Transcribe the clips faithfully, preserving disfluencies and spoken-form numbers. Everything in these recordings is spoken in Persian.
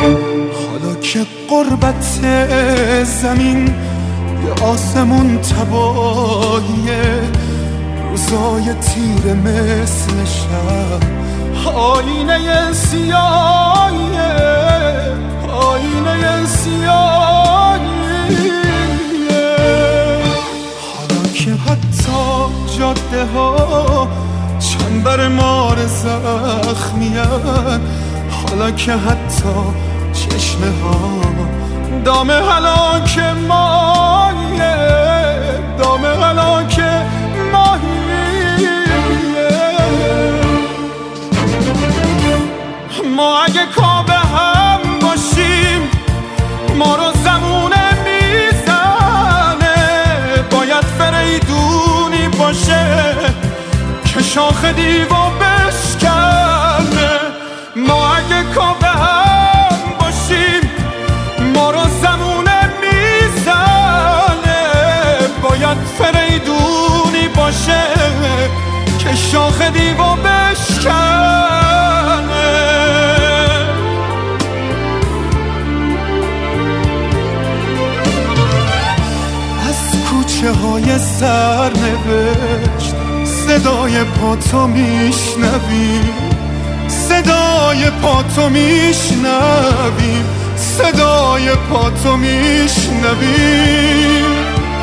حالا که قربت زمین یه آسمون تباهیه، روزای تیره مثل شب آینه سیاهیه، آینه سیاهیه. حالا که حتی جاده ها چنبر مار زخمیان، حالا که حتی چشمه ها دام هلاک ماهیه، دام هلاک ماهیه. ما اگه کابه هم باشیم ما رو زمونه میزنه، باید فریدونی باشه که شاخ دیوا بشکنه. ما اگه کابه هم باشیم ما رو زمونه میزنه، باید فریدونی باشه که شاخ دیوا بشکنه. از کوچه های سرنوشت صدای پاتو میشنویم، صدای پاتو میشنویم، صدای پاتو میشنویم.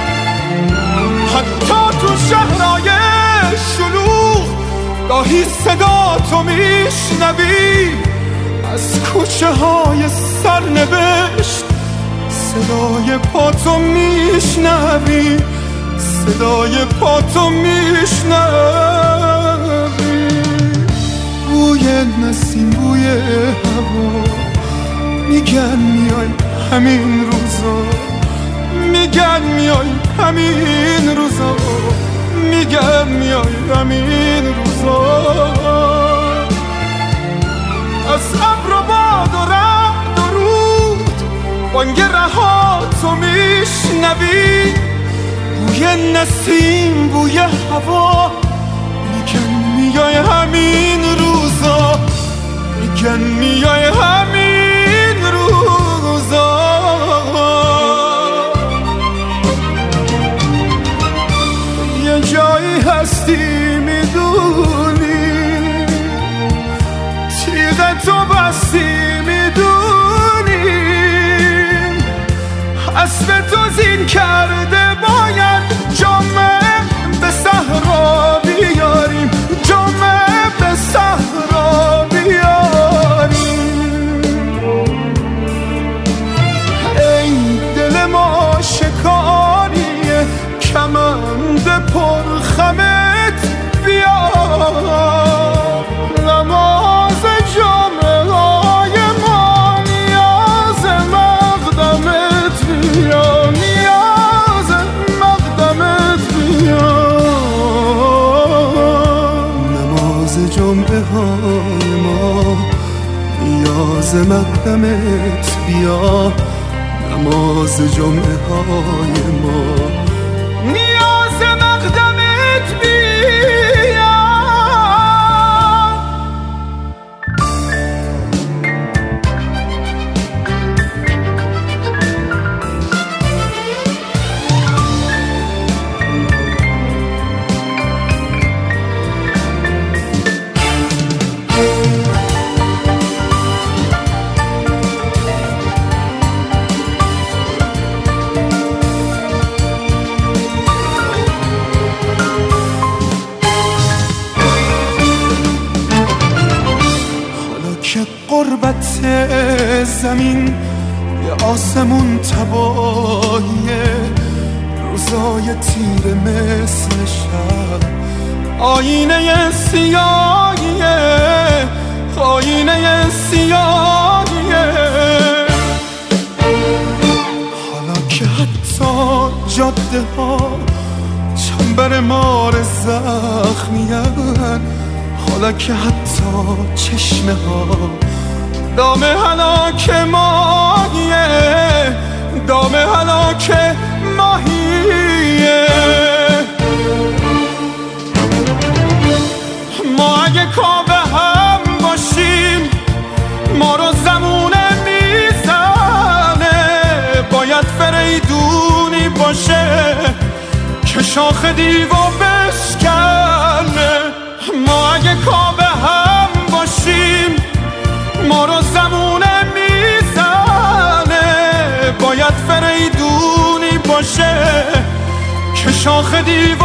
حتی تو شهرهای شلوغ گاهی صدا تو میشنویم. از کوچه های سرنوشت صدای پاتو میشنویم، صدای پاتو میشنویم. بوی نسیم، بوی هوا، میگن میای همین روزا، میگن میای همین روزا، میگن میای همین روزا. از ابر و باد و رعد و رود بانگ رهاتو میشنوی. بوی نسیم، بوی هوا، میگن میای همین روزا، میگن میای همین روزا. یه جایی هستی میدونی، تیغ تو بستی میدونی، اسب تو زین کرده باید جامعه به صحرا بیاریم، جامعه به صحرا بیاریم. ای دل ما شکاریه کمند پرخمت بیا، نماز جامعه های ما نیاز مقدمت بیا، نیاز مقدمت بیا. نماز جمعه های ما نیاز مقدمت بیا، نماز جمعه های ما نیاز مقدمت بیا. قربت زمین یه آسمون تباهیه، روزای تیره مثل شب آینه سیاهیه، آینه سیاهیه. حالا که حتی جاده ها چنبر مار زخمیان، حالا که حتی چشمه ها دام هلاک ماهیه، دام هلاک ماهیه. ما اگه کابه هم باشیم ما رو زمونه میزنه، که شاخ دیوا بشکنه. ما اگه کابه هم باشیم ما رو زمونه میزنه. باید فریدونی باشه که شاخ دیوا